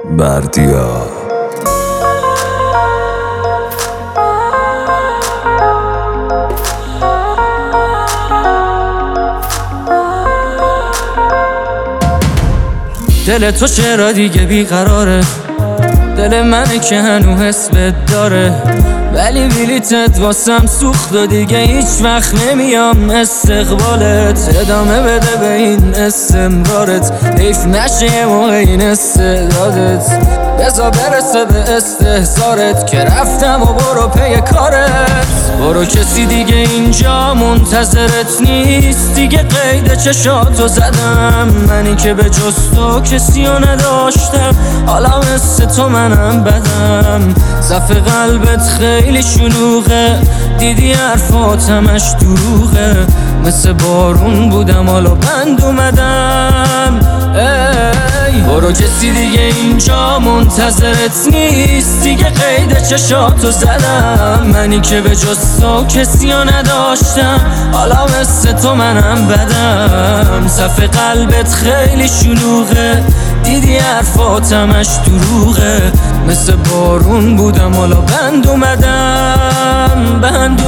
بردیا دل تو چرا دیگه بیقراره؟ دل منه که هنو حس بد داره، ولی بلیتت واسم سوخت و دیگه هیچ وقت نمیام استقبالت. ادامه بده به این استمرارت، حیف نشه یه موقع این استعدادت. بذار برسه به استحضارت که رفتم و برو پی کارت. برو کسی دیگه اینجا منتظرت نیست، دیگه قید چشاتو زدم. منی که به جز تو کسی رو نداشتم، حالا مثل تو منم بدم. صف قلبت خیلی شلوغه، دیدی حرفات همش دروغه. مثل بارون بودم حالا بند اومدم. برو کسی دیگه اینجا منتظرت نیست، دیگه قید چشاتو زدم. منی که به جز تو کسی رو نداشتم، حالا مثل تو منم بدم. صف قلبت خیلی شلوغه، دیدی حرفات همش دروغه. مثل بارون بودم حالا بند اومدم.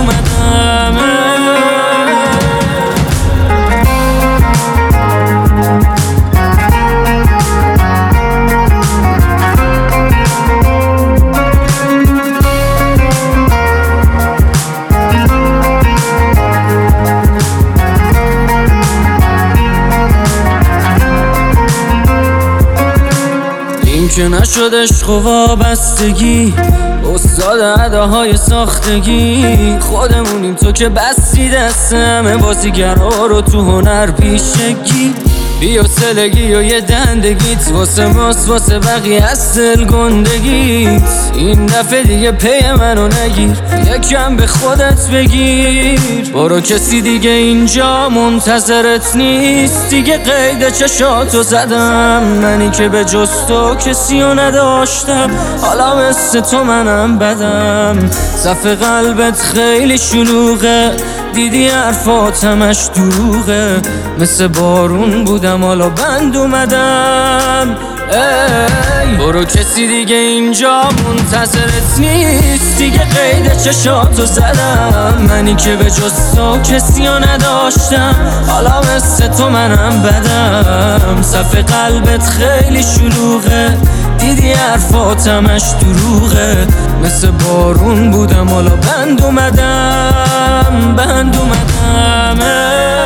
این که نشد عشق و وابستگی، استاد اداهای ساختگی. خودمونیم تو که بستی دست همه بازیگرها رو تو هنر پیشگی. بیا سلگی و یه دندگیت واسه ماست، واسه بقیه از دل گندگیت. این دفعه دیگه پی منو نگیر، یکم به خودت بگیر. برو کسی دیگه اینجا منتظرت نیست، دیگه قید چشاتو زدم. منی که به جز تو کسی رو نداشتم، حالا مثل تو منم بدم. صف قلبت خیلی شلوغه، دیدی حرفات همش دروغه. مثل بارون بودم حالا بند اومدم. برو کسی دیگه اینجا منتظرت نیست، دیگه قید چشاتو زدم. منی که به جز تو کسی رو نداشتم، حالا مثل تو منم بدم. صف قلبت خیلی شلوغه، دیدی حرفات همش دروغه. مثل بارون بودم حالا بند اومدم.